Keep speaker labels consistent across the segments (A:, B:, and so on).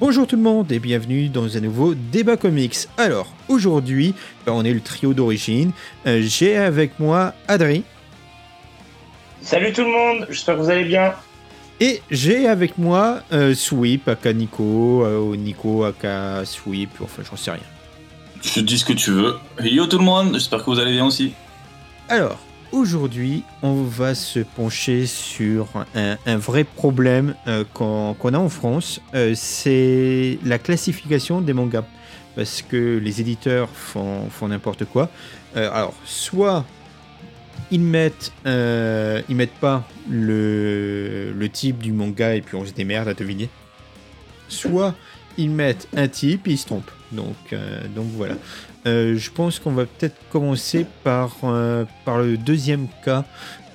A: Bonjour tout le monde et bienvenue dans un nouveau débat comics. Alors, aujourd'hui, on est le trio d'origine. J'ai avec moi Adri.
B: Salut tout le monde, j'espère que vous allez bien.
A: Et j'ai avec moi Sweep, aka Nico, Nico, aka Sweep, enfin j'en sais rien.
C: Je dis ce que tu veux. Yo tout le monde, j'espère que vous allez bien aussi.
A: Alors, aujourd'hui, on va se pencher sur un vrai problème qu'on a en France. C'est la classification des mangas. Parce que les éditeurs font n'importe quoi. Alors, soit ils mettent pas le type du manga et puis on se démerde à deviner. Soit ils mettent un type et ils se trompent. Donc voilà. Je pense qu'on va peut-être commencer par le deuxième cas.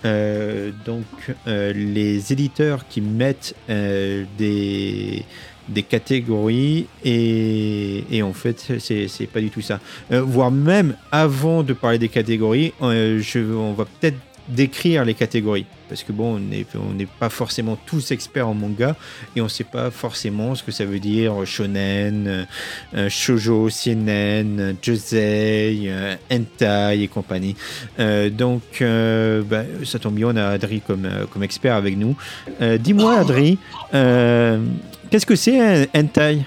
A: Les éditeurs qui mettent des catégories et en fait c'est pas du tout ça. Voire même avant de parler des catégories, on va peut-être décrire les catégories parce que bon, on n'est pas forcément tous experts en manga et on sait pas forcément ce que ça veut dire shonen, shoujo, seinen, josei, hentai et compagnie. Ça tombe bien, on a Adri comme expert avec nous. Dis-moi Adri, qu'est-ce que c'est un hentai?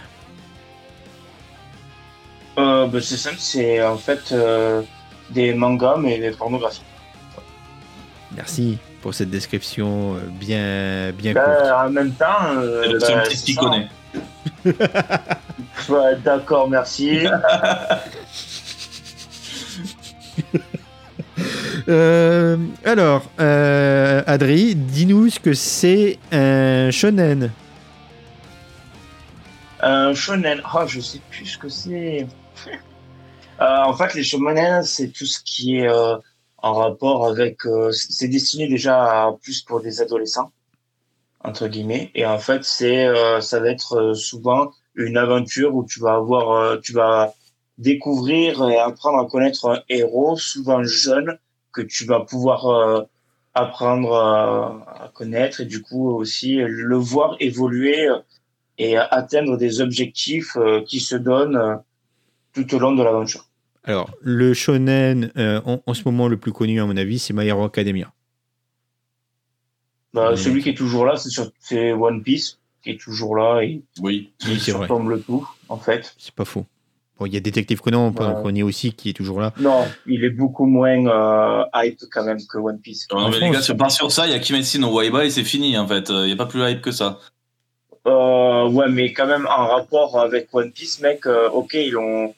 B: C'est simple, c'est en fait des mangas mais des pornographies.
A: Merci pour cette description bien courte.
B: En même temps,
C: c'est le seul petit qui connaît.
B: Ouais, d'accord, merci.
A: Adri, dis-nous ce que c'est un shonen.
B: Un shonen, je sais plus ce que c'est. En fait, les shonen, c'est tout ce qui est en rapport avec. C'est destiné déjà plus pour des adolescents, entre guillemets. Et en fait, ça va être souvent une aventure où tu vas découvrir et apprendre à connaître un héros, souvent jeune, que tu vas pouvoir apprendre à connaître et du coup aussi le voir évoluer et atteindre des objectifs qui se donnent tout au long de l'aventure.
A: Alors, le shonen, en ce moment, le plus connu, à mon avis, c'est My Hero Academia.
B: Celui qui est toujours là, c'est One Piece, qui est toujours là et
A: qui
B: surplombe le tout, en fait.
A: C'est pas faux. Bon, il y a Détective Conan, on connaît aussi, qui est toujours là.
B: Non, il est beaucoup moins hype quand même que One Piece.
C: Non, mais les gars, si on part sur ça, il y a Kimetsu no Yaiba et c'est fini, en fait. Il n'y a pas plus hype que ça.
B: Ouais, mais quand même, en rapport avec One Piece, mec, ok, ils ont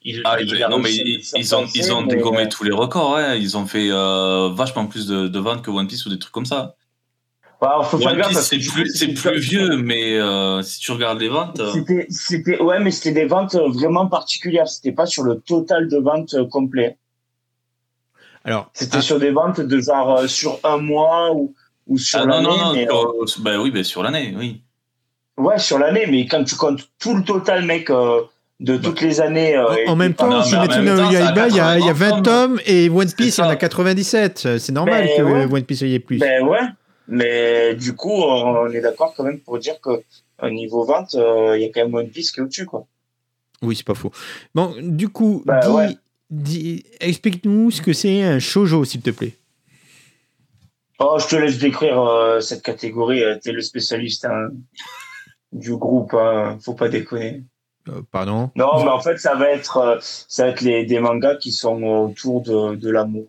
C: dégommé tous les records, ouais. Ils ont fait vachement plus de ventes que One Piece ou des trucs comme ça.
B: Faut
C: One Piece, c'est plus vieux, mais si tu regardes les ventes...
B: mais c'était des ventes vraiment particulières. C'était pas sur le total de ventes complet.
A: Alors,
B: c'était sur des ventes de genre sur un mois ou sur l'année.
C: Sur l'année, oui.
B: Ouais, sur l'année, mais quand tu comptes tout le total, mec, de toutes les années...
A: en même temps, Kimetsu no Yaiba, il y a 20 tomes et One Piece, il y en a 97. C'est normal que One Piece y ait plus.
B: Ouais, mais du coup, on est d'accord quand même pour dire que niveau vente, il y a quand même One Piece qui est au-dessus, quoi.
A: Oui, c'est pas faux. Bon, du coup, explique-nous ce que c'est un shoujo, s'il te plaît.
B: Oh, je te laisse décrire cette catégorie. T'es le spécialiste du groupe, faut pas déconner.
A: Pardon?
B: Non, mais en fait, ça va être des mangas qui sont autour de l'amour.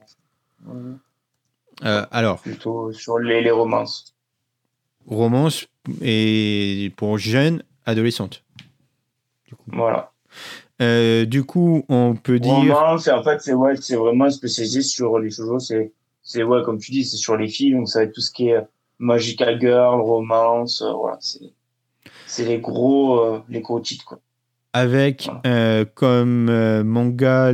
A: Alors.
B: Plutôt sur les romances.
A: Romance et pour jeunes adolescentes. Du coup.
B: Voilà.
A: Du coup, on peut dire.
B: Romance, en fait, c'est vraiment spécialisé sur les shoujo. C'est comme tu dis, c'est sur les filles. Donc ça va être tout ce qui est Magical Girl, romance. Voilà, c'est les gros titres, quoi.
A: Avec comme manga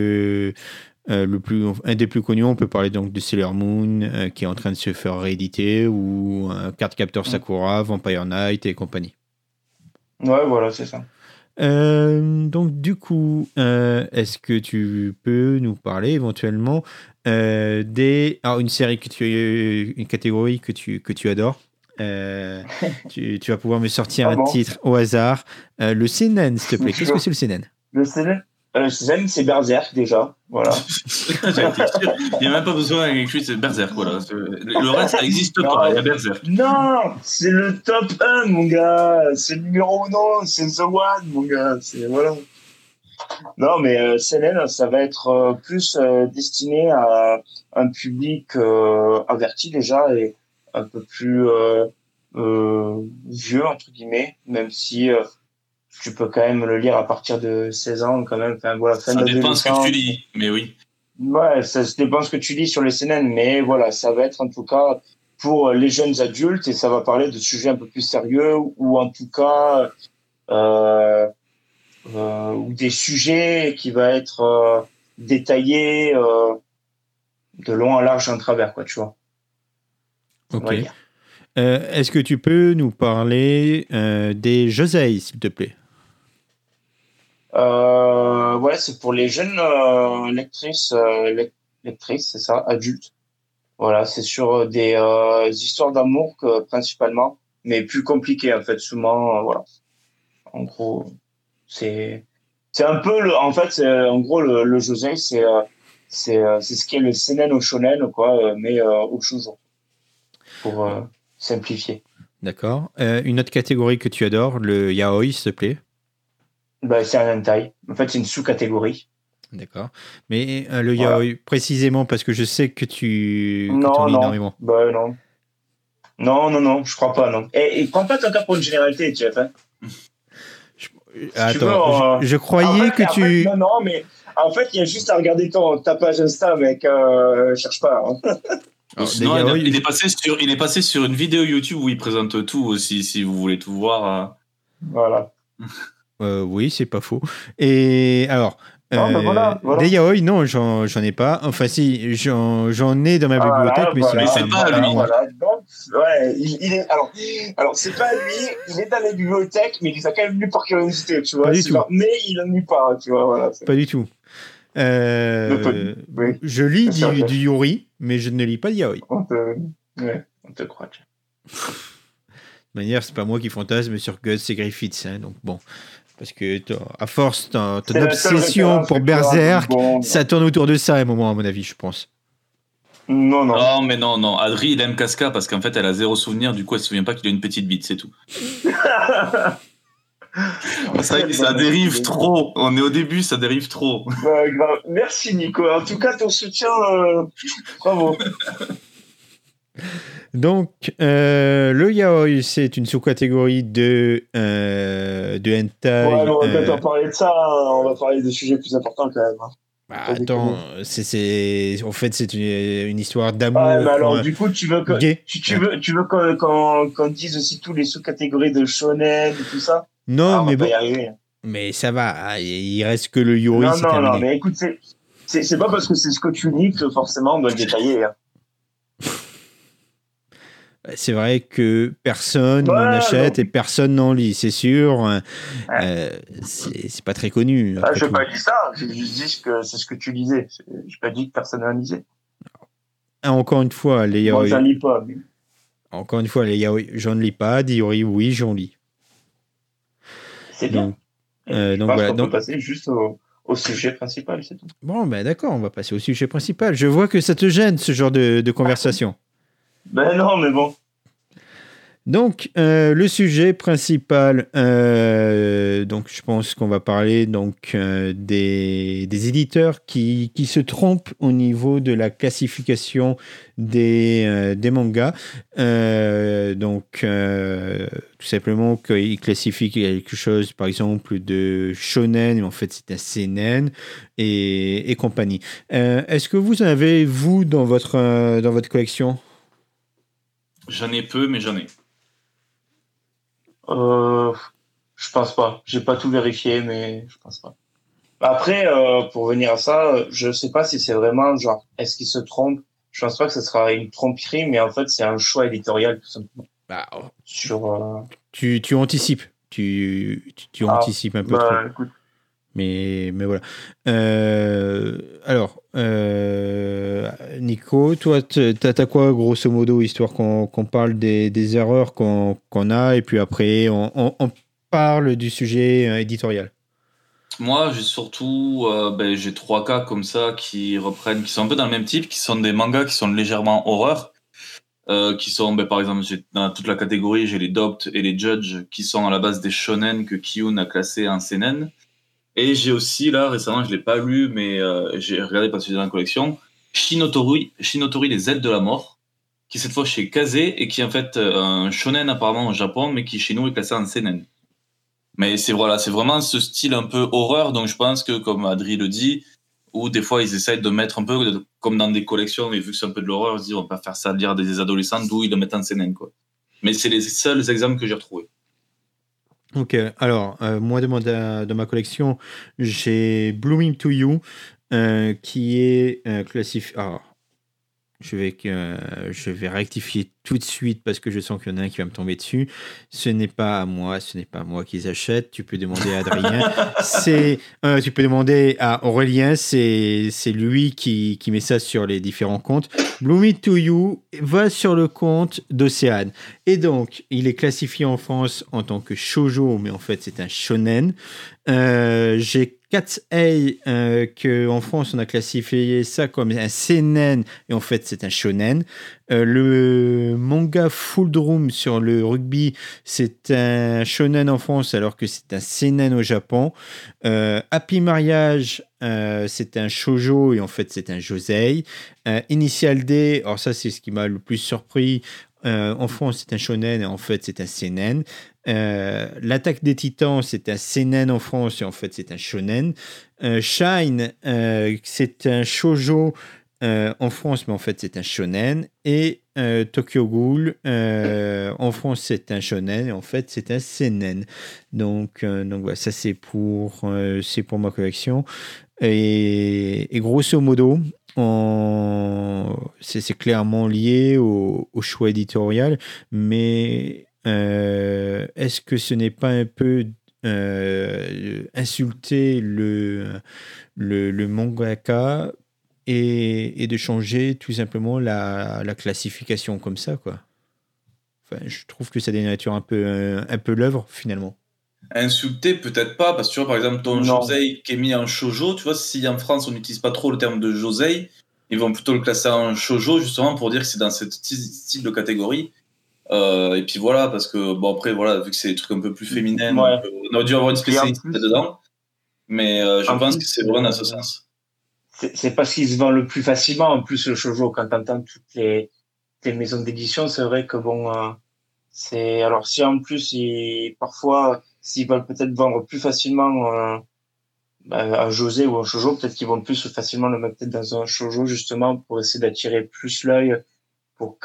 A: un des plus connus, on peut parler donc de Sailor Moon qui est en train de se faire rééditer ou Cardcaptor Sakura, Vampire Knight et compagnie.
B: Ouais, voilà, c'est ça.
A: Donc du coup, est-ce que tu peux nous parler éventuellement une série une catégorie que tu adores Tu vas pouvoir me sortir un
B: bon
A: titre au hasard. Le seinen, s'il te plaît. Qu'est-ce que c'est le seinen?
B: Le seinen, c'est Berserk déjà. Voilà.
C: Il n'y a même pas besoin d'un écrit, c'est Berserk. Voilà. Le reste, ça n'existe pas. Il y a Berserk.
B: Non, c'est le top 1, mon gars. C'est le numéro 1, c'est The One, mon gars. Voilà. Non, mais seinen, ça va être plus destiné à un public averti déjà et un peu plus vieux, entre guillemets, même si tu peux quand même le lire à partir de 16 ans, quand même. Enfin, voilà, fin
C: ça dépend ce
B: d'adolescence.
C: que tu lis, mais oui.
B: Ouais, ça dépend ce que tu lis sur les seinen, mais voilà, ça va être en tout cas pour les jeunes adultes et ça va parler de sujets un peu plus sérieux ou en tout cas ou des sujets qui va être détaillés de long en large en travers, quoi, tu vois.
A: Ok. Est-ce que tu peux nous parler des josei, s'il te plaît?
B: Ouais, c'est pour les jeunes lectrices, c'est ça, adultes. Voilà, c'est sur des histoires d'amour principalement, mais plus compliquées en fait, souvent. Voilà. En gros, c'est un peu en fait, en gros le josei, c'est ce qu'est le seinen au shonen, quoi, mais au shoujo, pour simplifier.
A: D'accord. Une autre catégorie que tu adores, le yaoi, s'il te plaît?
B: Bah, c'est un hentai. En fait, c'est une sous-catégorie.
A: D'accord. Mais le yaoi, précisément parce que je sais que tu lis énormément.
B: Bah, non. Non, je crois pas, non. Et prends pas ton cas pour une généralité, Jeff. Hein.
A: Attends, je croyais que tu...
B: Non, mais en fait, il y a juste à regarder ta page Insta, mec. Cherche pas. Hein.
C: Alors, sinon, il est passé sur une vidéo YouTube où il présente tout aussi, si vous voulez tout voir.
B: Voilà.
A: Oui, c'est pas faux. Et alors,
B: voilà.
A: des yaoi, non, j'en ai pas. Enfin, si, j'en ai dans ma bibliothèque, mais
C: c'est pas à lui.
B: Voilà. Donc, ouais, il est, alors, c'est pas à lui, il est dans les bibliothèques, mais il les a quand même lu par curiosité, tu vois.
A: Pas du tout.
B: Mais il en lit pas, tu vois, voilà.
A: Pas du tout.
B: Oui.
A: Je lis du yuri, mais je ne lis pas de yaoi.
B: On te croit.
A: De toute manière, c'est pas moi qui fantasme sur Guts et Griffiths, hein, donc bon. Parce que à force, ton obsession pour Berserk, ça tourne autour de ça à un moment, à mon avis, je pense.
B: Non.
C: Non, mais non. Adri, il aime Casca parce qu'en fait, elle a zéro souvenir. Du coup, elle se souvient pas qu'il a une petite bite, c'est tout. Ça dérive trop. On est au début, ça dérive trop.
B: Grave. Merci, Nico. En tout cas, ton soutien, bravo.
A: Donc, le yaoi, c'est une sous-catégorie de hentai.
B: Ouais, on va pas parler de ça. Hein. On va parler de sujets plus importants quand même. Hein.
A: Bah, attends, en fait, c'est une histoire d'amour.
B: Ouais, mais alors, du coup, tu veux
A: gay.
B: Tu veux qu'on dise aussi tous les sous-catégories de shonen et tout ça?
A: Non, mais
B: on va
A: bon.
B: y arriver.
A: Mais ça va. Il reste que le yuri.
B: Non, mais écoute, c'est pas parce que c'est ce que tu lis que forcément on doit le détailler. Hein.
A: C'est vrai que personne n'en achète et personne n'en lit, c'est sûr. C'est pas très connu.
B: Je n'ai pas dit ça, j'ai juste dit que c'est ce que tu lisais. Je n'ai pas dit que personne n'en lisait.
A: Encore une fois, les yaoi.
B: Moi, j'en lis pas. Mais...
A: Encore une fois, les yaoi, j'en lis pas. Des yuri, oui, j'en lis.
B: C'est bien. Donc voilà. On peut passer juste au sujet principal, c'est tout.
A: Bon, ben d'accord, on va passer au sujet principal. Je vois que ça te gêne, ce genre de conversation.
B: Ben non, mais bon.
A: Donc, le sujet principal, donc je pense qu'on va parler donc des éditeurs qui se trompent au niveau de la classification des mangas. Donc, tout simplement qu'ils classifient quelque chose, par exemple, de shonen, mais en fait c'est un seinen et compagnie. Est-ce que vous en avez, vous, dans votre collection?
C: J'en ai peu, mais j'en ai.
B: Je pense pas. J'ai pas tout vérifié, mais je pense pas. Après, pour venir à ça, je sais pas si c'est vraiment genre, est-ce qu'il se trompe? Je pense pas que ce sera une tromperie, mais en fait, c'est un choix éditorial, tout simplement. Tu
A: anticipes. Tu anticipes un peu trop.
B: Écoute.
A: Mais voilà. Alors, Nico, toi, t'as quoi, grosso modo, histoire qu'on parle des erreurs qu'on a, et puis après, on parle du sujet éditorial.
C: Moi, j'ai surtout j'ai 3 cas comme ça qui sont un peu dans le même type, qui sont des mangas qui sont légèrement horreur. Qui sont, par exemple, dans toute la catégorie, j'ai les Dopt et les Judge, qui sont à la base des shonen que Kiyun a classé en seinen. Et j'ai aussi, là, récemment, je l'ai pas lu, mais j'ai regardé parce que c'est dans la collection, Shinotori, les ailes de la mort, qui est cette fois chez Kaze, et qui est en fait un shonen apparemment au Japon, mais qui chez nous est classé en seinen. Mais c'est vraiment ce style un peu horreur, donc je pense que, comme Adri le dit, où des fois ils essayent de mettre un peu comme dans des collections, mais vu que c'est un peu de l'horreur, ils se disent on va pas faire ça lire des adolescents, d'où ils le mettent en seinen, quoi. Mais c'est les seuls exemples que j'ai retrouvés.
A: Ok, alors moi de ma collection, j'ai Blooming to You, qui est classifié. Je vais rectifier tout de suite parce que je sens qu'il y en a un qui va me tomber dessus. Ce n'est pas à moi qui les achète. Tu peux demander à Adrien. Tu peux demander à Aurélien. C'est lui qui met ça sur les différents comptes. Blooming to You va sur le compte d'Océane. Et donc, il est classifié en France en tant que shoujo, mais en fait, c'est un shonen. J'ai Cat's Eye, qu'en France, on a classifié ça comme un seinen, et en fait, c'est un shonen. Le manga Full Drum sur le rugby, c'est un shonen en France, alors que c'est un seinen au Japon. Happy Mariage, c'est un shoujo, et en fait, c'est un josei. Initial D, alors ça, c'est ce qui m'a le plus surpris. En France, c'est un shonen, et en fait, c'est un seinen. L'attaque des titans, c'est un seinen en France, et en fait c'est un shonen. Shine, c'est un shoujo en France, mais en fait c'est un shonen. Et Tokyo Ghoul, en France c'est un shonen, et en fait c'est un seinen. Donc voilà, ça c'est pour ma collection. Et grosso modo, c'est clairement lié au choix éditorial, mais est-ce que ce n'est pas un peu insulter le mangaka et de changer tout simplement la classification comme ça, quoi? Enfin, je trouve que ça dénature un peu l'œuvre, finalement.
C: Insulter, peut-être pas, parce que tu vois, par exemple, ton josei qui est mis en shoujo, tu vois, si en France on n'utilise pas trop le terme de josei, ils vont plutôt le classer en shoujo, justement, pour dire que c'est dans ce style de catégorie. Et puis voilà, parce que bon, après, voilà, vu que c'est des trucs un peu plus féminins, on aurait dû avoir une spécialité dedans, mais je pense que c'est vraiment dans ce sens.
B: C'est parce qu'il se vend le plus facilement. En plus, le shoujo, quand t'entends toutes les maisons d'édition, c'est vrai que bon, c'est. Alors, si en plus, parfois, s'ils veulent peut-être vendre plus facilement un josei ou un shoujo, peut-être qu'ils vont plus facilement le mettre peut-être dans un shoujo, justement, pour essayer d'attirer plus l'œil, pour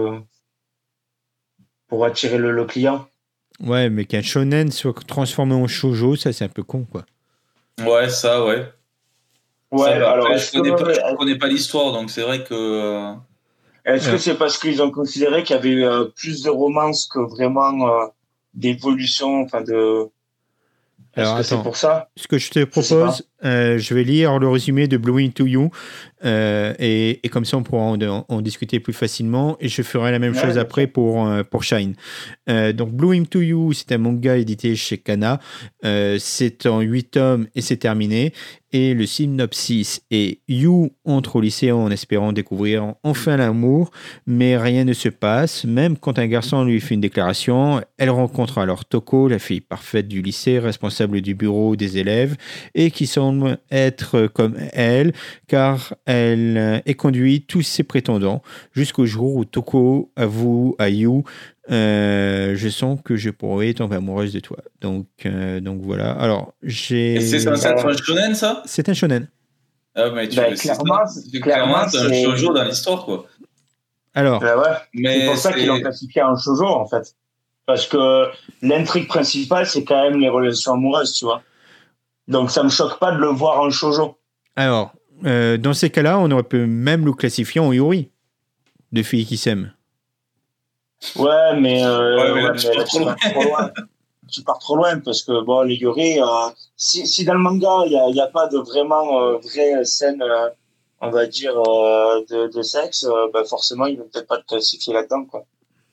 B: attirer le client.
A: Ouais, mais qu'un shonen soit transformé en shoujo, ça c'est un peu con, quoi.
C: Ouais, ça, ouais.
B: Ouais,
C: ça,
B: alors
C: après, je connais pas l'histoire, donc c'est vrai que...
B: Est-ce que c'est parce qu'ils ont considéré qu'il y avait eu plus de romances que vraiment d'évolution, enfin de...
A: Alors,
B: Est-ce que c'est pour ça?
A: Ce que je te propose, je vais lire le résumé de Blooming to You, et comme ça on pourra en discuter plus facilement, et je ferai la même chose après pour Shine. Donc Blooming to You, c'est un manga édité chez Kana, c'est en 8 tomes et c'est terminé, et le synopsis est You entre au lycée en espérant découvrir enfin l'amour, mais rien ne se passe, même quand un garçon lui fait une déclaration. Elle rencontre alors Toko, la fille parfaite du lycée, responsable du bureau des élèves, et qui semble être comme elle, car elle éconduit tous ses prétendants, jusqu'au jour où Toko avoue à You je sens que je pourrais tomber amoureuse de toi. Donc voilà. Alors,
C: Et c'est un shonen, ça?
A: C'est un shonen.
C: Ah, mais clairement, c'est un shoujo dans l'histoire, quoi.
A: Alors,
B: c'est pour ça qu'ils l'ont classifié en shoujo, en fait. Parce que l'intrigue principale, c'est quand même les relations amoureuses, tu vois. Donc, ça me choque pas de le voir en shoujo.
A: Alors, dans ces cas-là, on aurait pu même le classifier en yuri, de filles qui s'aiment.
B: Ouais, mais
C: trop loin.
B: tu pars trop loin parce que bon, les Yuri, si dans le manga il y a pas de vraiment vraie scène, on va dire de sexe, bah forcément ils vont peut-être pas te classifier là-dedans quoi.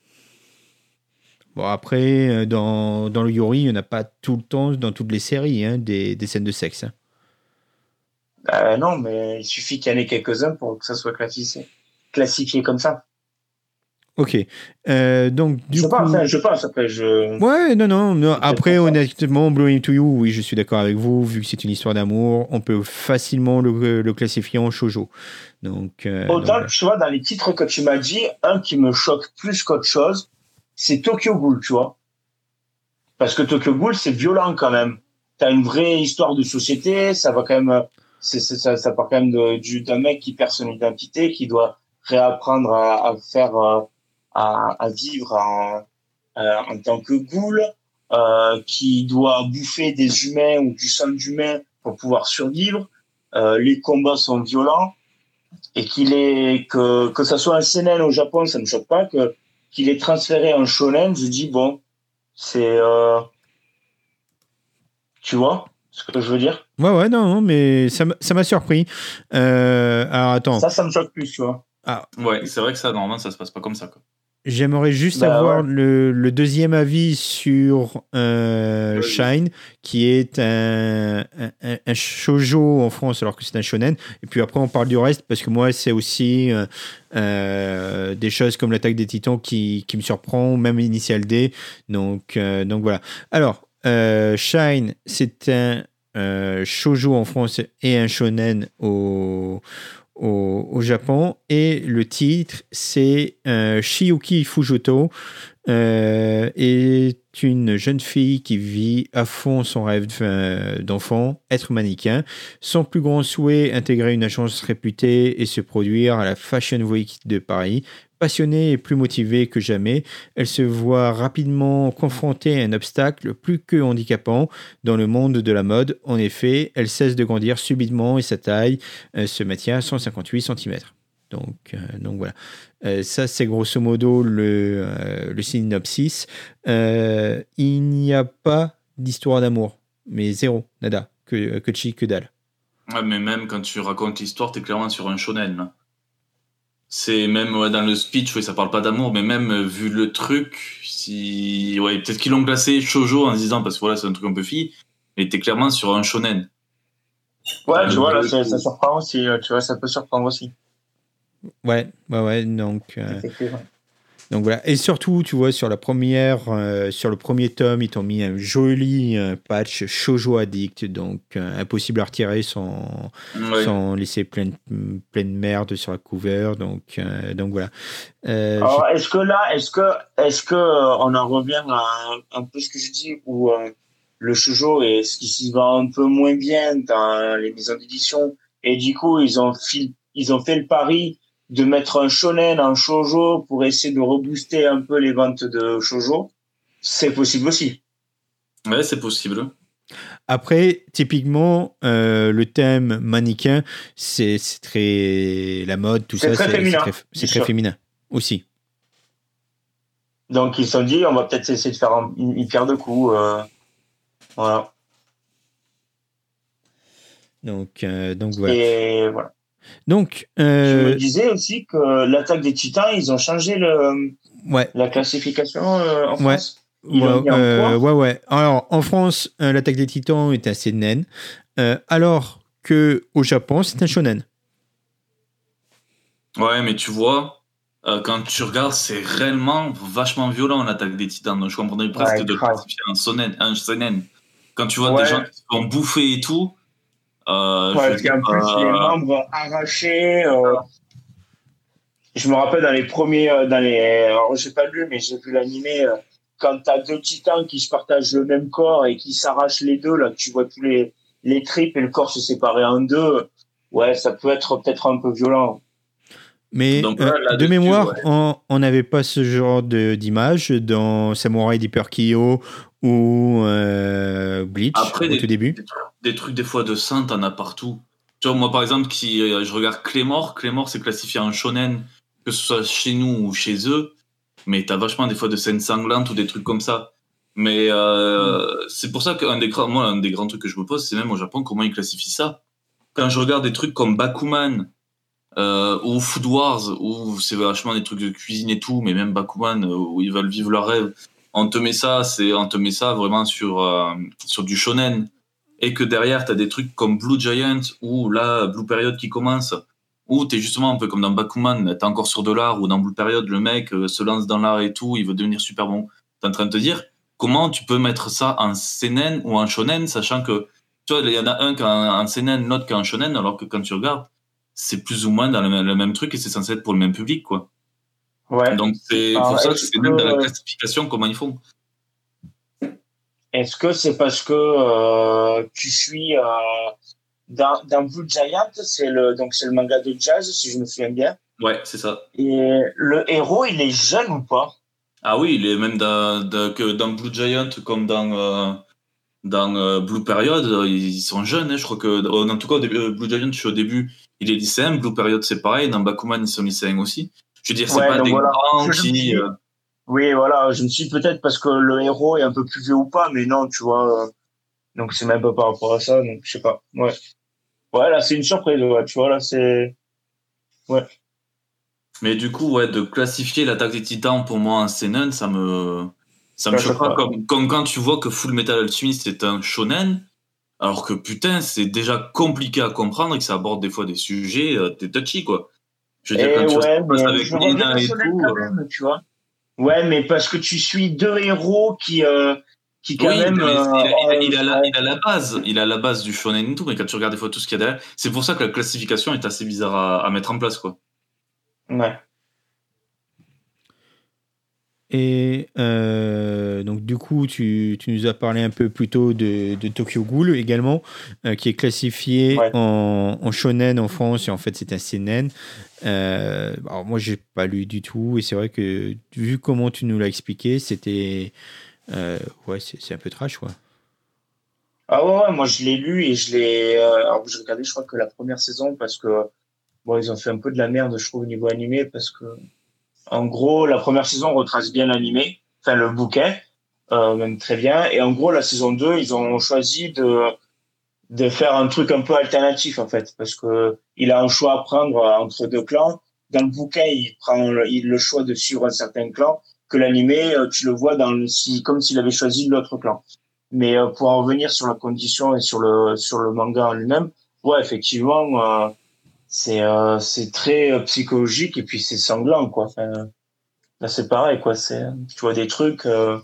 A: Bon, après, dans le Yuri, il n'y en a pas tout le temps, dans toutes les séries, hein, des scènes de sexe. Hein.
B: Non, mais il suffit qu'il y en ait quelques-uns pour que ça soit classifié comme ça.
A: Ok. Donc, du coup...
B: Je pense, après,
A: Ouais, non. Après, honnêtement, Blowing to You, oui, je suis d'accord avec vous. Vu que c'est une histoire d'amour, on peut facilement le classifier en shoujo. Donc,
B: autant, tu vois, dans les titres que tu m'as dit, un qui me choque plus qu'autre chose, c'est Tokyo Ghoul, tu vois. Parce que Tokyo Ghoul, c'est violent quand même. T'as une vraie histoire de société, ça va quand même... ça part quand même d'un mec qui perd son identité, qui doit réapprendre à faire... à vivre en tant que ghoul, qui doit bouffer des humains ou du sang d'humain pour pouvoir survivre. Les combats sont violents et que ça soit un seinen au Japon, ça me choque pas, qu'il est transféré en shonen, je dis bon, c'est tu vois ce que je veux dire?
A: Ouais, non, mais ça m'a surpris. Alors, attends.
B: Ça me choque plus, tu vois.
C: Ah. Ouais, c'est vrai que ça, normalement, ça se passe pas comme ça, quoi.
A: J'aimerais juste avoir le deuxième avis sur Shine, qui est un shoujo en France, alors que c'est un shonen. Et puis après, on parle du reste, parce que moi, c'est aussi des choses comme l'Attaque des Titans qui me surprend, même Initial D. Donc voilà. Alors, Shine, c'est un shoujo en France et un shonen au Japon, et le titre c'est Shiyuki Fujoto, est une jeune fille qui vit à fond son rêve d'enfant, être mannequin. Son plus grand souhait, intégrer une agence réputée et se produire à la Fashion Week de Paris. Passionnée et plus motivée que jamais, elle se voit rapidement confrontée à un obstacle plus que handicapant dans le monde de la mode. En effet, elle cesse de grandir subitement et sa taille se maintient à 158 cm. Donc voilà. Ça, c'est grosso modo le synopsis. Il n'y a pas d'histoire d'amour, mais zéro, nada, que chi, que dalle.
C: Ouais, mais même quand tu racontes l'histoire, t'es clairement sur un shonen, là. C'est même dans le speech, oui, ça parle pas d'amour, mais même vu le truc, peut-être qu'ils l'ont classé shoujo en se disant parce que voilà, c'est un truc un peu fille, mais t'es clairement sur un shonen.
B: Ouais, tu vois, là, ça surprend aussi, tu vois, ça peut surprendre aussi.
A: Ouais, donc voilà. Et surtout, tu vois, sur le premier tome, ils t'ont mis un joli patch shoujo addict, donc impossible à retirer sans laisser plein de merde sur la cover. Donc voilà.
B: Alors, est-ce que on en revient à un peu ce que je dis, où le shoujo est ce qui s'y vend un peu moins bien dans les maisons d'édition, et du coup ils ont fait le pari de mettre un shonen en shoujo pour essayer de rebooster un peu les ventes de shoujo. C'est possible aussi.
C: Ouais, c'est possible.
A: Après, typiquement, le thème mannequin, c'est très la mode, tout ça, c'est très féminin aussi.
B: Donc ils se sont dit, on va peut-être essayer de faire une pierre de coups. Voilà.
A: Donc voilà.
B: Et voilà.
A: Donc,
B: je me disais aussi que l'Attaque des Titans, ils ont changé la classification en France.
A: Ouais. Alors, en France, l'Attaque des Titans est un seinen, alors que au Japon, c'est un shonen.
C: Ouais, mais tu vois, quand tu regardes, c'est réellement vachement violent l'Attaque des Titans. Donc, je comprendrais presque de le classifier en seinen. Quand tu vois des gens qui se font bouffer et tout.
B: Parce qu'en plus, les membres arrachés. Je me rappelle dans les premiers. Alors, j'ai pas lu, mais j'ai vu l'animé. Quand t'as deux titans qui se partagent le même corps et qui s'arrachent les deux, là, tu vois tous les tripes et le corps se séparer en deux. Ouais, ça peut être peut-être un peu violent.
A: Mais donc, de mémoire, on n'avait pas ce genre d'image dans Samurai Deeper Kyo ou Bleach.
C: Après,
A: au tout début.
C: Des trucs des fois de sang, t'en as partout. Tu vois, moi par exemple, je regarde Claymore, c'est classifié en shonen, que ce soit chez nous ou chez eux, mais t'as vachement des fois de scènes sanglantes ou des trucs comme ça. Mais c'est pour ça qu'un des grands trucs que je me pose, c'est même au Japon, comment ils classifient ça. Quand je regarde des trucs comme Bakuman ou Food Wars, où c'est vachement des trucs de cuisine et tout, mais même Bakuman, où ils veulent vivre leur rêve, on te met ça vraiment sur du shonen. Et que derrière, t'as des trucs comme Blue Giant, ou là, Blue Period qui commence, où t'es justement un peu comme dans Bakuman, t'es encore sur de l'art, ou dans Blue Period, le mec se lance dans l'art et tout, il veut devenir super bon. T'es en train de te dire, comment tu peux mettre ça en seinen ou en shonen, sachant que, tu vois, il y en a un qui est en seinen, l'autre qui est en shonen, alors que quand tu regardes, c'est plus ou moins dans le même truc et c'est censé être pour le même public, quoi.
B: Ouais.
C: Donc c'est
B: Alors,
C: pour ça que
B: est-ce
C: c'est même dans la
B: que
C: classification comment ils font.
B: est-ce que c'est parce que tu suis dans Blue Giant, c'est le manga de jazz, si je me souviens bien.
C: Ouais, c'est ça.
B: Et le héros, il est jeune ou pas?
C: Ah oui, il est même que dans Blue Giant comme dans Blue Period, ils sont jeunes. Hein. Je crois que, en tout cas, Blue Giant, je suis au début, il est lycéen. Blue Period, c'est pareil. Dans Bakuman, ils sont lycéens aussi. Je veux dire, c'est
B: Ouais,
C: pas
B: donc
C: des
B: voilà.
C: grands
B: Je me suis
C: qui.
B: dit, oui, voilà, je me suis dit peut-être parce que le héros est un peu plus vieux ou pas, mais non, tu vois. Donc c'est même pas par rapport à ça, donc je sais pas. Ouais. Ouais, là, c'est une surprise, ouais, tu vois, là, c'est. Ouais.
C: Mais du coup, ouais, de classifier l'Attaque des Titans pour moi en seinen, ça me
B: Ça
C: choque
B: choque
C: pas.
B: pas.
C: Comme quand tu vois que Full Metal Alchemist est un shonen, alors que putain, c'est déjà compliqué à comprendre et que ça aborde des fois des sujets, t'es touchy, quoi. Je veux dire, quand
B: Et
C: tu vois ce qui
B: ouais,
C: se passe
B: mais
C: avec
B: je le vois bien
C: Nina
B: en
C: et
B: shonen
C: tout.
B: quand même, tu vois. Ouais, mais parce que tu suis deux héros qui quand
C: Oui,
B: même,
C: non, mais
B: ouais.
C: il a la base. Il a la base du shonen et tout, mais quand tu regardes des fois tout ce qu'il y a derrière, c'est pour ça que la classification est assez bizarre à mettre en place, quoi.
B: Ouais.
A: Et donc du coup, tu nous as parlé un peu plus tôt de Tokyo Ghoul également, qui est classifié
B: Ouais.
A: en shonen en France et en fait c'est un seinen. Alors moi j'ai pas lu du tout et c'est vrai que vu comment tu nous l'as expliqué, c'était ouais c'est un peu trash quoi.
B: Ah ouais, ouais, moi je l'ai lu et alors j'ai regardé, je crois que la première saison parce que bon, ils ont fait un peu de la merde, je trouve, au niveau animé parce que en gros, la première saison retrace bien l'animé, enfin le bouquin, même très bien. Et en gros, la saison 2 ils ont choisi de faire un truc un peu alternatif en fait, parce que il a un choix à prendre entre deux clans. Dans le bouquin, il prend le choix de suivre un certain clan, que l'animé, tu le vois comme s'il avait choisi l'autre clan. Mais pour en revenir sur la condition et sur le manga en lui-même, ouais, effectivement, c'est très psychologique et puis c'est sanglant quoi. Enfin, là c'est pareil quoi. Tu vois des trucs,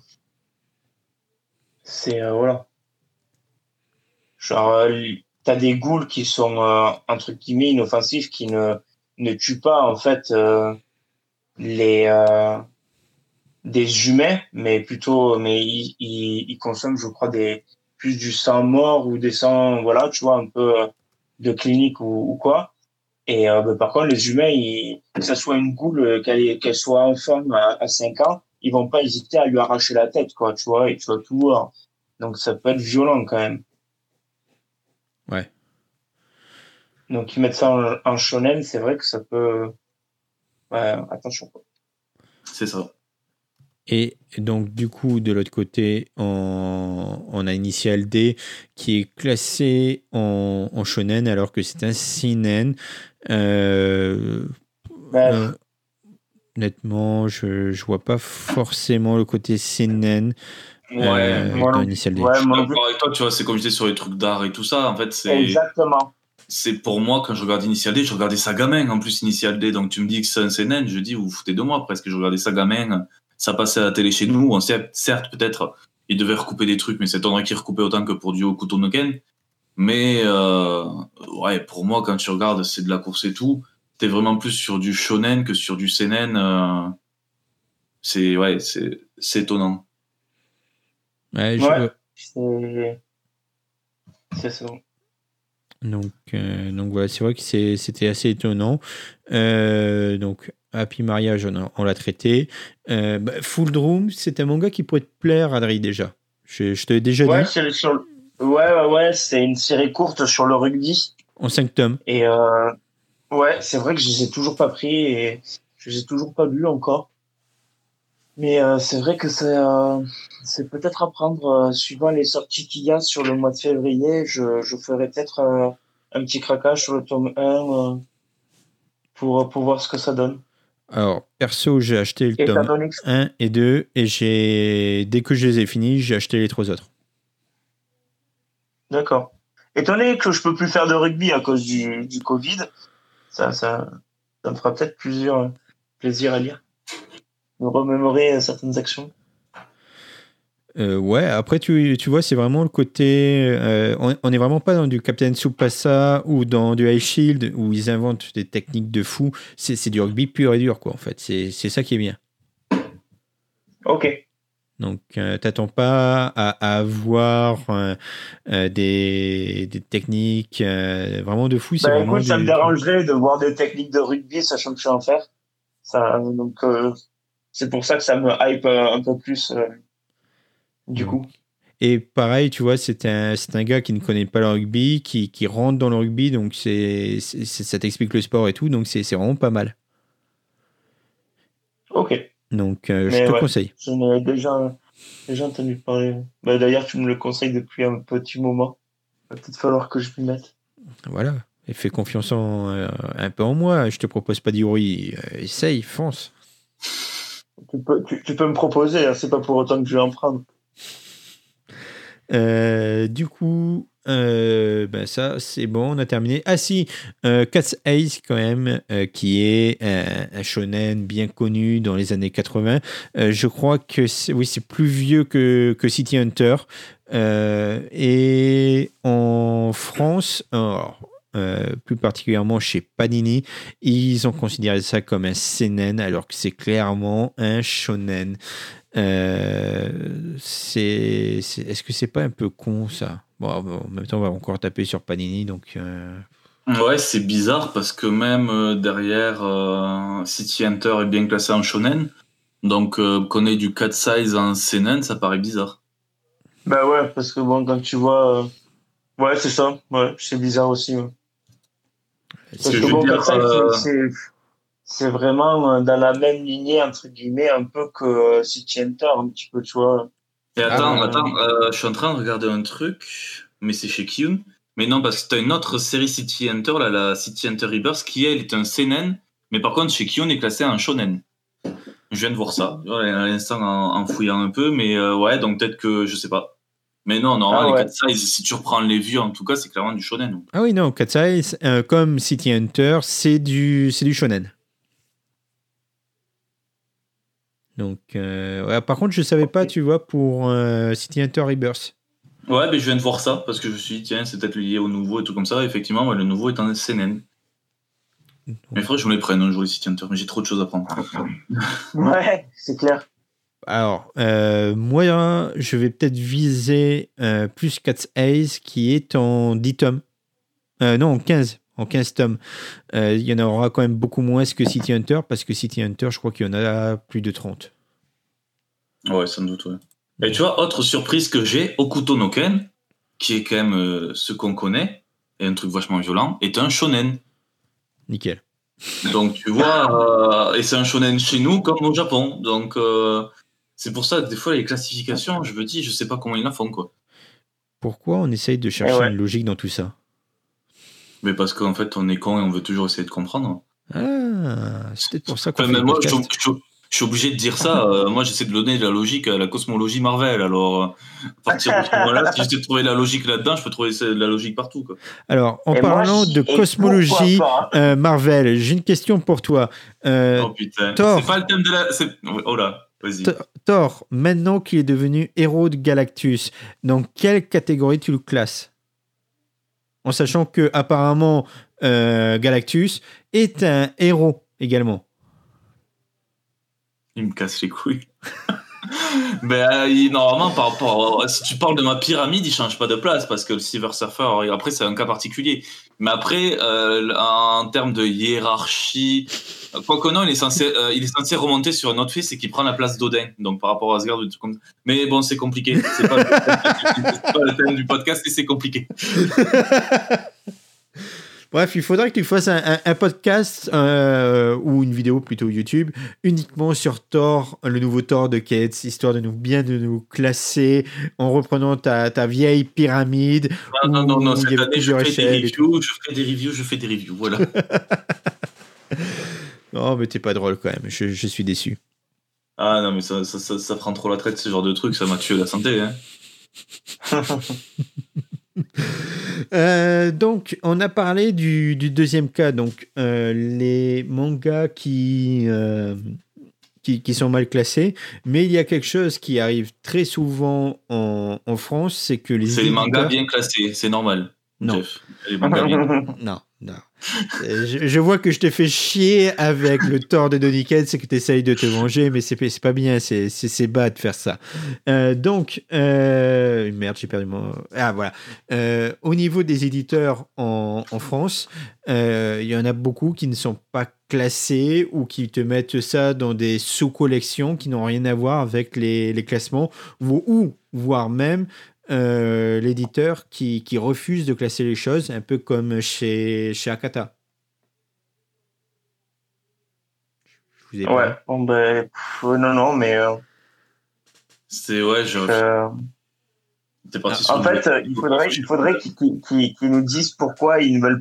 B: voilà. Genre, t'as des ghouls qui sont, entre guillemets, inoffensifs, qui ne tuent pas, en fait, les, des humains, mais ils consomment, je crois, plus du sang mort ou des sangs, voilà, tu vois, un peu de clinique ou quoi. Et bah, par contre, les humains, que ça soit une goule, qu'elle soit enfant à 5 ans, ils vont pas hésiter à lui arracher la tête, quoi, tu vois, et tu vas tout voir. Donc ça peut être violent quand même.
A: Ouais.
B: Donc, ils mettent ça en shonen, c'est vrai que ça peut. Ouais, attention.
C: C'est ça.
A: Et donc, du coup, de l'autre côté, on a Initial D qui est classé en shonen alors que c'est un seinen. Euh, euh,
B: Bref.
A: honnêtement, je vois pas forcément le côté seinen
C: Ouais,
B: Moi
A: dans
B: non plus.
A: Initial D.
B: Ouais,
C: je suis
B: moi non plus.
C: d'accord avec toi, tu vois, c'est comme je disais sur les trucs d'art et tout ça. En fait,
B: Exactement.
C: c'est pour moi, quand je regarde Initial D, je regardais ça gamin en plus, Initial D. Donc tu me dis que c'est un CNN, je dis, vous vous foutez de moi presque. Je regardais ça gamin, ça passait à la télé chez nous. On sait, certes, peut-être, ils devaient recouper des trucs, mais c'est étonnerait qu'ils recoupaient autant que pour du Hokuto no Ken. Mais ouais, pour moi, quand tu regardes, c'est de la course et tout. T'es vraiment plus sur du shonen que sur du seinen. Ouais, c'est étonnant.
A: Ouais,
B: Ouais. C'est ça.
A: donc voilà, c'est vrai que c'était assez étonnant. Donc Happy Mariage, on l'a traité. Full Drum, c'est un manga qui pourrait te plaire, Adri, déjà. Je te l'ai déjà
B: Ouais,
A: dit,
B: ouais, c'est une série courte sur le rugby.
A: en 5 tomes.
B: Et ouais, c'est vrai que je les ai toujours pas pris et je les ai toujours pas lus encore. Mais c'est vrai que c'est peut-être à prendre, suivant les sorties qu'il y a sur le mois de février, je ferai peut-être un petit craquage sur le tome 1 pour voir ce que ça donne.
A: Alors, perso, j'ai acheté le
B: Et t'as
A: tome
B: donné...
A: 1 et 2 et dès que je les ai finis, j'ai acheté les 3 autres.
B: D'accord. Étant donné que je peux plus faire de rugby à cause du Covid, ça me fera peut-être plusieurs plaisir à lire. Me remémorer certaines actions.
A: Ouais, après, tu vois, c'est vraiment le côté. On n'est vraiment pas dans du Captain Tsubasa ou dans du High Shield où ils inventent des techniques de fou. C'est du rugby pur et dur, quoi, en fait. C'est ça qui est bien.
B: Ok.
A: Donc, t'attends pas à avoir des techniques vraiment de fou. C'est
B: Bah
A: vraiment
B: écoute, ça me
A: du.
B: dérangerait de voir des techniques de rugby, sachant que je sais en faire. Donc c'est pour ça que ça me hype un peu plus du
A: Donc,
B: coup.
A: et pareil, tu vois, c'est un gars qui ne connaît pas le rugby, qui rentre dans le rugby, donc ça t'explique le sport et tout, donc c'est vraiment pas mal.
B: Ok.
A: Donc, je
B: Mais
A: te
B: ouais,
A: conseille.
B: j'en ai déjà entendu parler. Bah, d'ailleurs, tu me le conseilles depuis un petit moment. Va peut-être falloir que je m'y mette.
A: Voilà. Et fais confiance un peu en moi. Je te propose pas d'Yuri. Essaye, fonce.
B: Tu peux me proposer, hein, c'est pas pour autant que je vais en prendre.
A: Du coup, ben ça, c'est bon, on a terminé. Ah si, Cat's Eyes quand même, qui est un shonen bien connu dans les années 80. Je crois que oui, c'est plus vieux que City Hunter. Et en France, alors, plus particulièrement chez Panini, ils ont considéré ça comme un seinen, alors que c'est clairement un shonen. Est-ce que c'est pas un peu con ça? Bon, en même temps, on va encore taper sur Panini, donc
C: Ouais, c'est bizarre parce que même derrière City Hunter est bien classé en shonen, donc qu'on ait du cat size en seinen, ça paraît bizarre.
B: Bah ouais, parce que bon, quand tu vois. Ouais, c'est ça. Ouais, c'est bizarre aussi. Ouais.
C: Parce
B: Parce
C: que
B: que
C: je veux
B: bon,
C: dire,
B: comme ça, c'est vraiment dans la même lignée, entre guillemets, un peu que City Hunter, un petit peu, tu vois.
C: et attends,
B: Euh,
C: attends, je suis en train de regarder un truc, mais c'est chez Kyun. Mais non, parce que t'as une autre série City Hunter, là, la City Hunter Rebirth, qui elle est un seinen, mais par contre chez Kyun est classé en shonen. Je viens de voir ça, à l'instant en fouillant un peu, mais ouais, donc peut-être que je sais pas. Mais non,
B: Ah
C: normalement, les
B: ouais.
C: 4 size, si tu reprends les vieux, en tout cas, c'est clairement du shonen.
A: ah oui, non, Cat's Eyes, comme City Hunter, c'est du shonen. Donc, ouais, par contre, je savais pas,
B: Ok.
A: tu vois, pour City Hunter Rebirth.
C: Ouais, mais je viens de voir ça, parce que je me suis dit, tiens, c'est peut-être lié au nouveau et tout comme ça. Effectivement, ouais, le nouveau est un seinen. Mais il faudrait que je me les prenne un jour, les City Hunter, mais j'ai trop de choses à prendre.
B: Ouais, c'est clair.
A: Alors, moi, je vais peut-être viser plus Cat's Eyes, qui est en 10 tomes. Non, en 15 tomes. Il y en aura quand même beaucoup moins que City Hunter, parce que City Hunter, je crois qu'il y en a plus de 30.
C: Ouais, sans doute, ouais. Et tu vois, autre surprise que j'ai, Okuto no Ken, qui est quand même ce qu'on connaît, et un truc vachement violent, est un shonen.
A: Nickel.
C: Donc tu vois, et c'est un shonen chez nous comme au Japon. Donc c'est pour ça que des fois les classifications, je me dis, je sais pas comment ils la font, quoi.
A: Pourquoi on essaye de
B: Et
A: chercher
B: ouais.
A: une logique dans tout ça?
C: Mais parce qu'en fait, on est con et on veut toujours essayer de comprendre.
A: Ah, c'est peut-être pour ça qu'on
C: Enfin,
A: fait
C: mais
A: des
C: moi,
A: podcasts.
C: je suis obligé de dire ça. Moi, j'essaie de donner de la logique à la cosmologie Marvel. Alors, à partir de ce moment-là, si j'essaie de trouver la logique là-dedans, je peux trouver de la logique partout, quoi.
A: Alors, en
B: Et moi,
A: parlant
B: je
A: de
B: dis, et pourquoi
A: cosmologie
B: pas?
A: Marvel, j'ai une question pour toi.
C: Oh putain,
A: Thor.
C: c'est pas le thème de la. Oh là, vas-y.
A: Thor, maintenant qu'il est devenu héros de Galactus, dans quelle catégorie tu le classes? En sachant que apparemment Galactus est un héros également.
C: Il me casse les couilles. Ben, normalement, par rapport si tu parles de ma pyramide, il change pas de place parce que le Silver Surfer, après, c'est un cas particulier. Mais après, en termes de hiérarchie, quoi que non, il est censé remonter sur un autre fait, c'est qu'il prend la place d'Odin. Donc, par rapport à Asgard, ou des trucs comme ça. Mais bon, c'est compliqué. C'est pas le thème du podcast et c'est compliqué.
A: Bref, il faudrait que tu fasses un podcast ou une vidéo plutôt YouTube uniquement sur Thor, le nouveau Thor de Cates, histoire de nous classer en reprenant ta vieille pyramide.
C: Non, cette année, je fais des reviews, voilà.
A: Non, mais t'es pas drôle quand même, je suis déçu.
C: Ah non, mais ça prend trop la traite, ce genre de truc, ça m'a tué la santé. Hein.
A: Donc, on a parlé du deuxième cas, donc les mangas qui sont mal classés, mais il y a quelque chose qui arrive très souvent en France, c'est que les
C: éditeurs... mangas bien classés, c'est normal.
A: Non.
C: Jeff. Les mangas bien...
A: Non. Je vois que je t'ai fait chier avec le Thor de Donny Cates, c'est que tu essayes de te venger, mais c'est pas bien, c'est bas de faire ça. Donc, merde, j'ai perdu mon... Ah, voilà. Au niveau des éditeurs en France, il y en a beaucoup qui ne sont pas classés ou qui te mettent ça dans des sous-collections qui n'ont rien à voir avec les classements, ou voire même l'éditeur qui refuse de classer les choses, un peu comme chez Akata.
B: Ouais, bon, ben, non, mais...
C: c'est, ouais,
B: en fait, il faudrait qu'ils nous disent pourquoi ils ne veulent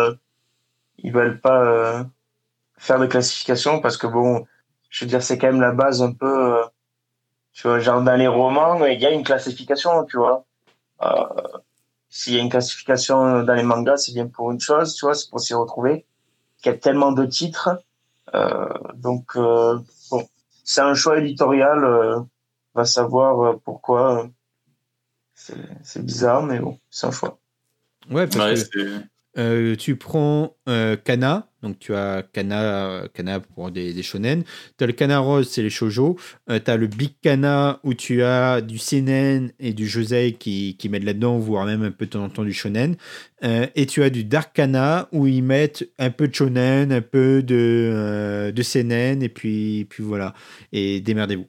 B: pas faire de classification, parce que bon, je veux dire, c'est quand même la base un peu... tu vois, genre dans les romans, il y a une classification, tu vois. S'il y a une classification dans les mangas, c'est bien pour une chose, tu vois, c'est pour s'y retrouver. Il y a tellement de titres. Donc, bon, c'est un choix éditorial. Va savoir pourquoi. C'est bizarre, mais bon, c'est un choix.
A: Ouais, parce que tu prends Kana, donc tu as Kana pour des shonen, tu as le Kana Rose, c'est les shoujo, tu as le Big Kana où tu as du seinen et du josei qui mettent là-dedans, voire même un peu de temps en temps du shonen, et tu as du Dark Kana où ils mettent un peu de shonen, un peu de seinen, et puis voilà, et démerdez-vous.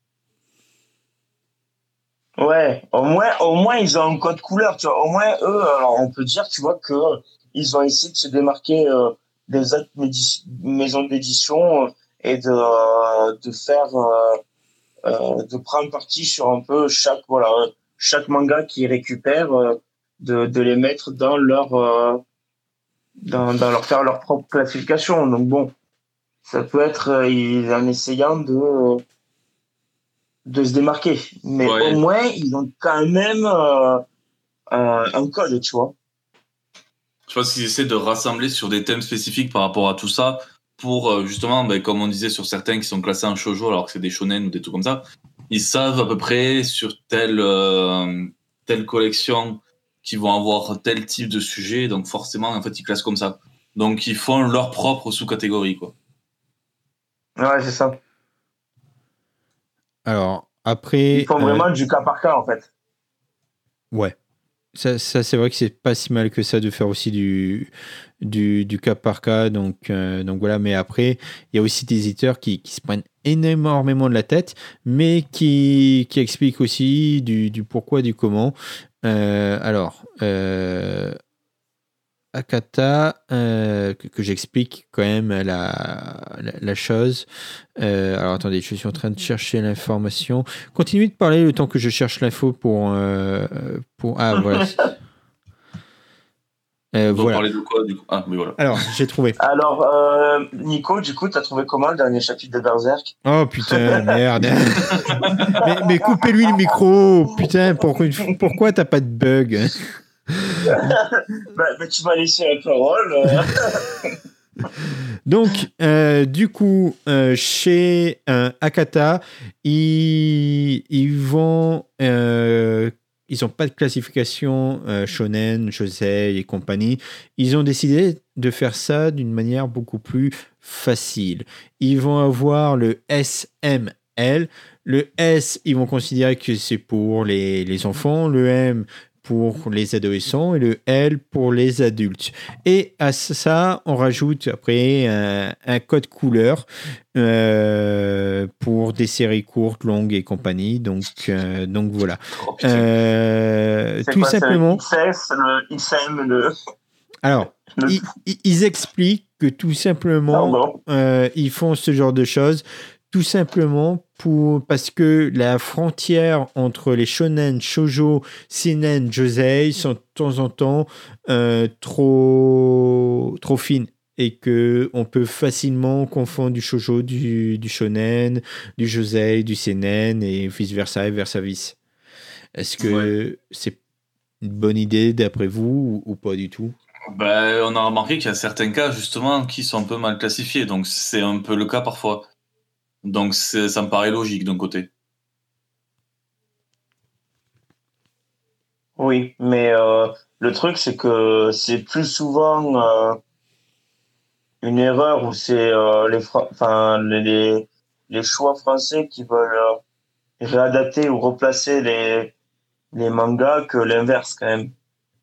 B: Ouais, au moins ils ont un code couleur, tu vois. Au moins eux, alors on peut dire, tu vois, que ils ont essayé de se démarquer des autres maisons d'édition et de faire de prendre parti sur un peu chaque manga qu'ils récupèrent, de les mettre dans leur faire leur propre classification. Donc bon, ça peut être en essayant de se démarquer, mais au moins ils ont quand même un code, tu vois.
C: Je pense qu'ils essaient de rassembler sur des thèmes spécifiques par rapport à tout ça pour justement, comme on disait sur certains qui sont classés en shoujo alors que c'est des shonen ou des trucs comme ça, ils savent à peu près sur telle collection qui vont avoir tel type de sujet, donc forcément en fait ils classent comme ça. Donc ils font leur propre sous-catégorie, quoi.
B: Ouais, c'est ça.
A: Alors, après...
B: Ils font vraiment du cas par cas, en fait.
A: Ouais. Ça c'est vrai que c'est pas si mal que ça de faire aussi du cas par cas. Donc voilà. Mais après, il y a aussi des éditeurs qui se prennent énormément de la tête, mais qui expliquent aussi du pourquoi, du comment. Alors... Akata, que j'explique quand même la chose. Alors attendez, je suis en train de chercher l'information. Continuez de parler le temps que je cherche l'info pour ah voilà.
C: Voilà. Parler de quoi du coup? Ah oui, voilà.
A: Alors j'ai trouvé.
B: Alors Nico, du coup, t'as trouvé comment le dernier chapitre de Berserk?
A: Oh putain, merde. mais coupez-lui le micro. Putain, pourquoi t'as pas de bug?
B: Bah, tu m'as laissé la parole.
A: Donc, du coup, chez Akata, ils n'ont pas de classification shonen, josei et compagnie. Ils ont décidé de faire ça d'une manière beaucoup plus facile. Ils vont avoir le SML. Le S, ils vont considérer que c'est pour les enfants. Le M, pour les adolescents, et le L pour les adultes. Et à ça, on rajoute après un code couleur pour des séries courtes, longues et compagnie. Donc voilà. Tout simplement.
B: Le XS, le XM, le...
A: Alors, ils expliquent que tout simplement, ils font ce genre de choses tout simplement parce que la frontière entre les shonen, shoujo, seinen, josei sont de temps en temps trop fines et que on peut facilement confondre du shoujo, du shonen, du josei, du seinen et vice versa et versa vice. Est-ce que c'est une bonne idée d'après vous ou pas du tout?
C: Ben, on a remarqué qu'il y a certains cas justement qui sont un peu mal classifiés, donc c'est un peu le cas parfois. Donc ça me paraît logique d'un côté.
B: Oui, mais le truc c'est que c'est plus souvent une erreur où c'est les choix français qui veulent réadapter ou replacer les mangas que l'inverse quand même.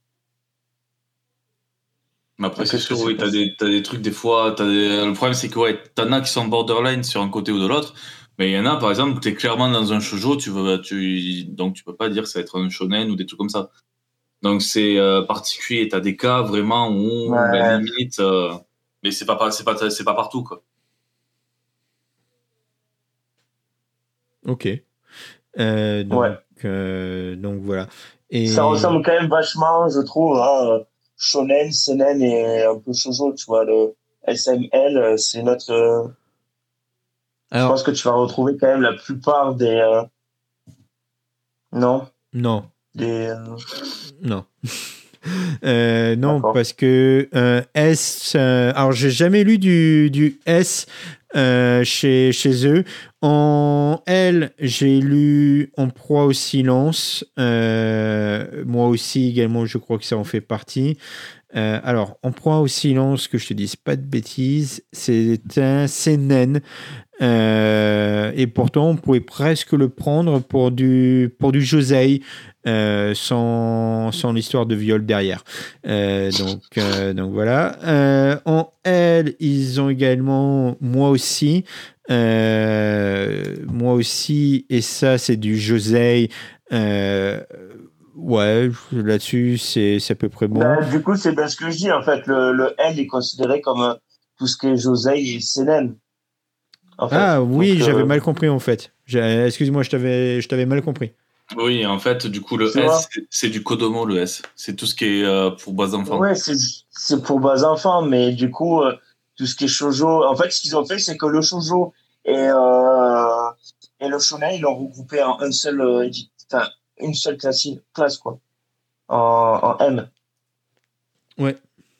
C: Mais après, c'est sûr, oui, t'as des trucs, des fois, le problème, c'est que, ouais, t'en as qui sont borderline sur un côté ou de l'autre, mais il y en a, par exemple, t'es clairement dans un shoujo, donc tu peux pas dire que ça va être un shonen ou des trucs comme ça. Donc, c'est particulier, t'as des cas vraiment où, limite, mais c'est pas partout, quoi.
A: Ok. Donc voilà. Et...
B: Ça ressemble quand même vachement, je trouve, à shonen, seinen et un peu shoujo, tu vois. Le SML, c'est notre... Je pense que tu vas retrouver quand même la plupart des... Non.
A: Non.
B: Des...
A: Non. Non, parce que S... alors, j'ai jamais lu du S chez eux. En L, j'ai lu En proie au silence. Moi aussi, également, je crois que ça en fait partie. Alors, En proie au silence, que je te dise pas de bêtises, c'est un seinen. Et pourtant, on pourrait presque le prendre pour du josei, sans l'histoire de viol derrière. Donc voilà. En L, ils ont également Moi aussi, et ça, c'est du josei. Ouais, là-dessus, c'est à peu près bon.
B: Du coup, c'est bien ce que je dis. En fait, le L est considéré comme tout ce qui est josei et seinen. En fait.
A: Ah oui, j'avais mal compris en fait. Excuse-moi, je t'avais mal compris.
C: Oui, en fait, du coup, le S, c'est du Kodomo, le S. C'est tout ce qui est pour bas enfants.
B: Ouais, c'est pour bas enfants, mais du coup, tout ce qui est shoujo... En fait, ce qu'ils ont fait, c'est que le shoujo et le shonen, ils l'ont regroupé en une seule classe, quoi. En M.
A: Ouais.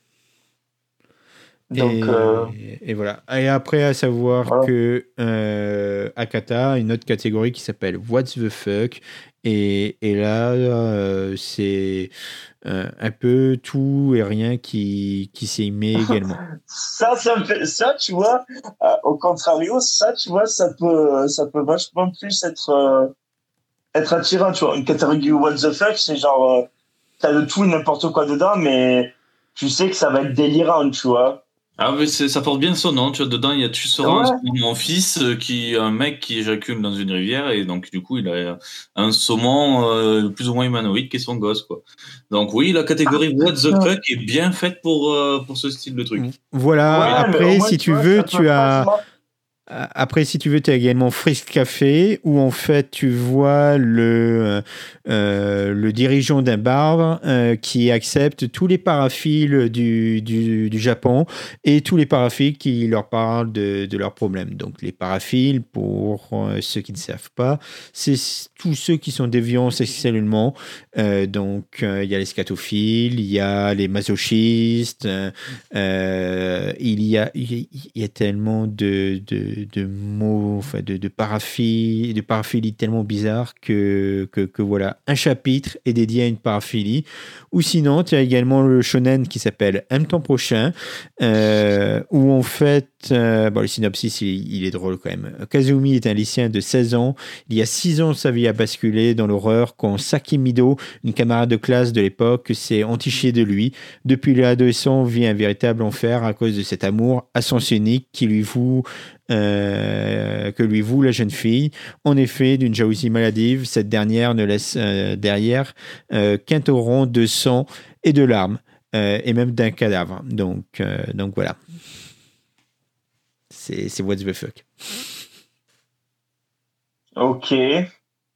B: Donc,
A: et voilà. Et après, à savoir que Akata a une autre catégorie qui s'appelle What's the fuck. Et là, c'est un peu tout et rien qui s'y met également.
B: Ça me fait, ça, tu vois, au contrario, ça, tu vois, ça peut vachement plus être attirant, tu vois. Une catégorie What the fuck, c'est genre, t'as de tout et n'importe quoi dedans, mais tu sais que ça va être délirant, tu vois.
C: Ah mais ça porte bien son nom, tu vois, dedans il y a Tu seras mon fils, un mec qui éjacule dans une rivière et donc du coup il a un saumon plus ou moins humanoïde qui est son gosse, quoi. Donc oui, la catégorie What the fuck est bien faite pour ce style de truc.
A: Voilà, après si tu veux, tu as... Après, si tu veux, tu as également Frisk Café, où en fait, tu vois le dirigeant d'un bar qui accepte tous les paraphiles du Japon et tous les paraphiles qui leur parlent de leurs problèmes. Donc, les paraphiles, pour ceux qui ne savent pas, c'est tous ceux qui sont déviants sexuellement. Donc, il y a les scatophiles, il y a les masochistes, il y a tellement de mots, enfin de paraphilie tellement bizarres que voilà, un chapitre est dédié à une paraphilie. Ou sinon, tu as également le shonen qui s'appelle Aime ton prochain, où en fait, le synopsis, il est drôle quand même. Kazumi est un lycéen de 16 ans. Il y a 6 ans, sa vie a basculé dans l'horreur quand Saki Mido, une camarade de classe de l'époque, s'est entichée de lui. Depuis l'adolescent, vit un véritable enfer à cause de cet amour à sens unique que lui voue la jeune fille. En effet, d'une jalousie maladive, cette dernière ne laisse derrière qu'un torrent de sang et de larmes. et même d'un cadavre. Donc voilà. C'est what the fuck.
B: Ok. Ouais,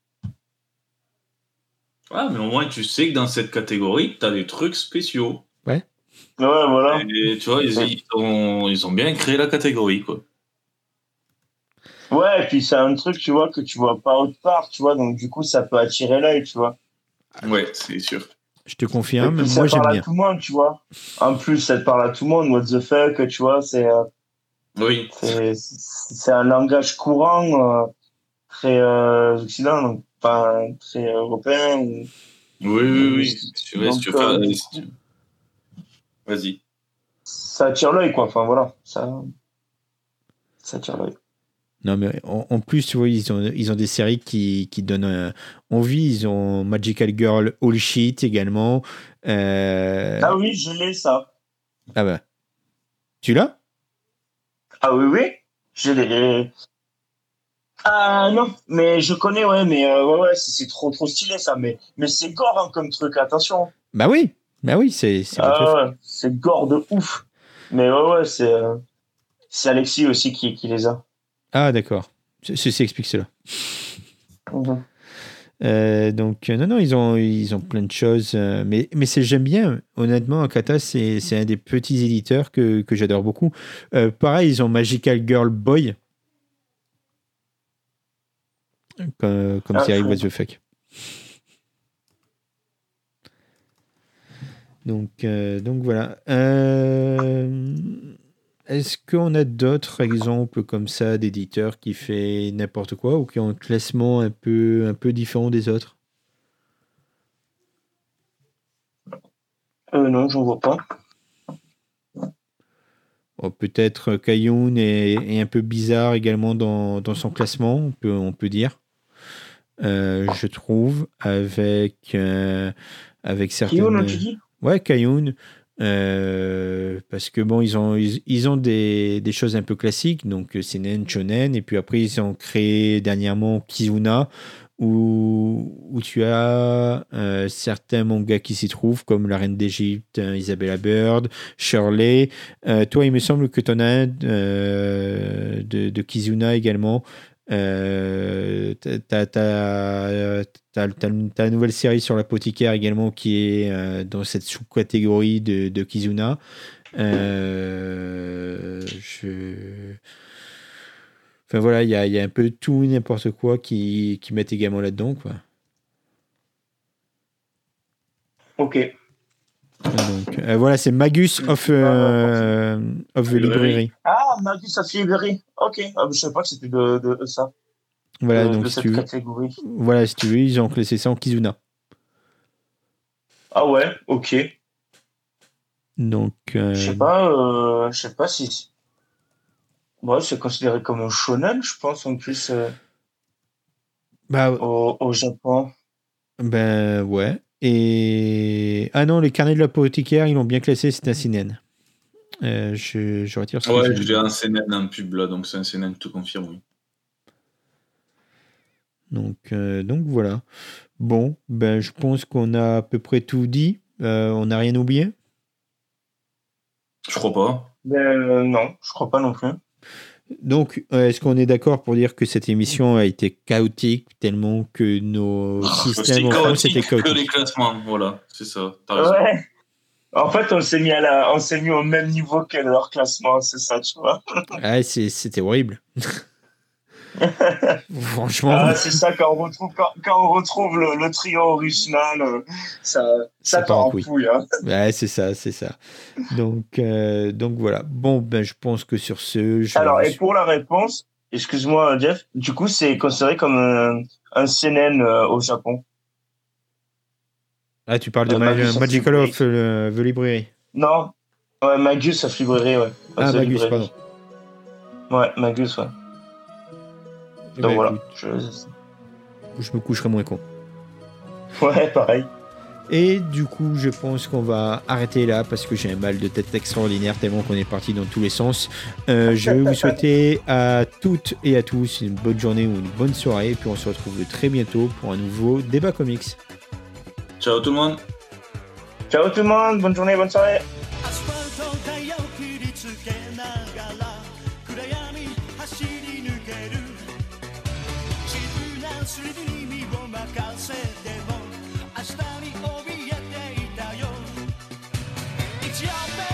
C: mais au moins, tu sais que dans cette catégorie, tu as des trucs spéciaux.
B: voilà.
C: Et tu vois, ils ont bien créé la catégorie, quoi.
B: Ouais, et puis c'est un truc, tu vois, que tu vois pas autre part, tu vois, donc du coup, ça peut attirer l'œil, tu vois.
C: Ouais, c'est sûr.
A: Je te confirme,
B: et puis,
A: moi
B: ça
A: j'aime
B: parle
A: bien.
B: à tout le monde, tu vois. En plus, ça te parle à tout le monde, what the fuck, tu vois,
C: Oui.
B: c'est un langage courant, très occidental, donc pas très européen.
C: Oui. Si tu veux faire. Vas-y.
B: Ça attire l'œil, quoi. Enfin, voilà. Ça attire l'œil.
A: Non, mais en plus, tu vois, ils ont des séries qui donnent envie. Ils ont Magical Girl All Shit également.
B: Ah oui, je l'ai, ça.
A: Ah bah. Tu l'as?
B: Ah oui. Je l'ai. Ah non, mais je connais, ouais, mais ouais, c'est trop stylé, ça. Mais c'est gore, hein, comme truc, attention.
A: Bah oui, c'est
B: Ah ouais, c'est gore de ouf. Mais ouais, c'est Alexis aussi qui les a.
A: Ah d'accord. Ceci explique cela.
B: Mhm.
A: Donc non, ils ont plein de choses, mais j'aime bien. Honnêtement, Akata, c'est un des petits éditeurs que j'adore beaucoup. Pareil, ils ont Magical Girl Boy comme série What the fuck. Donc voilà. Est-ce qu'on a d'autres exemples comme ça d'éditeurs qui fait n'importe quoi ou qui ont un classement un peu différent des autres?
B: Non, j'en vois pas.
A: Oh, peut-être Kayun est un peu bizarre également dans son classement, on peut dire. Je trouve, avec certaines...
B: Kiyun, tu dis?
A: Ouais, Kayun. Parce que bon, ils ont des choses un peu classiques, donc Seinen, Shonen, et puis après ils ont créé dernièrement Kizuna, où tu as certains mangas qui s'y trouvent, comme La Reine d'Égypte, Isabella Bird, Shirley. Toi, il me semble que tu en as un de Kizuna également. T'as la nouvelle série sur l'apothicaire également qui est dans cette sous-catégorie de Kizuna. Enfin voilà, il y a un peu de tout, n'importe quoi qui mettent également là-dedans, quoi.
B: Ok.
A: Donc voilà, c'est Magus of the Library.
B: Ah, Magus of Library. Ok. Ah, je savais pas que c'était de ça.
A: Voilà,
B: de
A: donc
B: cette catégorie.
A: Voilà, si tu veux, ils ont classé ça en Kizuna.
B: Ah ouais, ok.
A: Donc.
B: Je sais pas si. Ouais, c'est considéré comme un shonen, je pense, en plus,
A: Bah,
B: au Japon.
A: ben ouais. Et. Ah non, les carnets de l'apothicaire, ils l'ont bien classé, c'est un seinen. Je retire ce que
C: Ouais,
A: j'ai dit.
C: j'ai un seinen en pub là, donc c'est un seinen, tout confirme, oui.
A: Donc voilà. Bon, ben je pense qu'on a à peu près tout dit. On n'a rien oublié.
C: Je crois pas.
B: Non, je crois pas non plus.
A: Donc, est-ce qu'on est d'accord pour dire que cette émission a été chaotique tellement que nos systèmes en France étaient chaotiques?
C: Que les classements, voilà, c'est ça. T'as raison.
B: Ouais. En fait, on s'est mis au même niveau que leur classement, c'est ça, tu vois.
A: Ah, c'était horrible. Franchement.
B: Ah, c'est ça, quand on retrouve le trio original, ça part en couille. Hein.
A: Ouais, c'est ça. Donc voilà. Bon, ben je pense que sur ce.
B: Alors, et pour la réponse, excuse-moi, Jeff, du coup, c'est considéré comme un seinen au Japon.
A: Ah, tu parles de Magical of the Library.
B: Non, ouais, Magus of Library, ouais.
A: Ah, Magus, pardon.
B: Ouais, Magus, ouais. Donc
A: ben,
B: voilà.
A: Écoute, je me coucherai moins con.
B: Ouais, pareil.
A: Et du coup, je pense qu'on va arrêter là parce que j'ai un mal de tête extraordinaire tellement qu'on est parti dans tous les sens. Je vais vous souhaiter à toutes et à tous une bonne journée ou une bonne soirée. Et puis on se retrouve très bientôt pour un nouveau débat comics.
C: Ciao tout le monde.
B: Ciao tout le monde, bonne journée, bonne soirée.
D: アスファルトタイヤを切りつけながら暗闇走り抜ける自分なスリルに身を任せても明日に怯えていたよ一応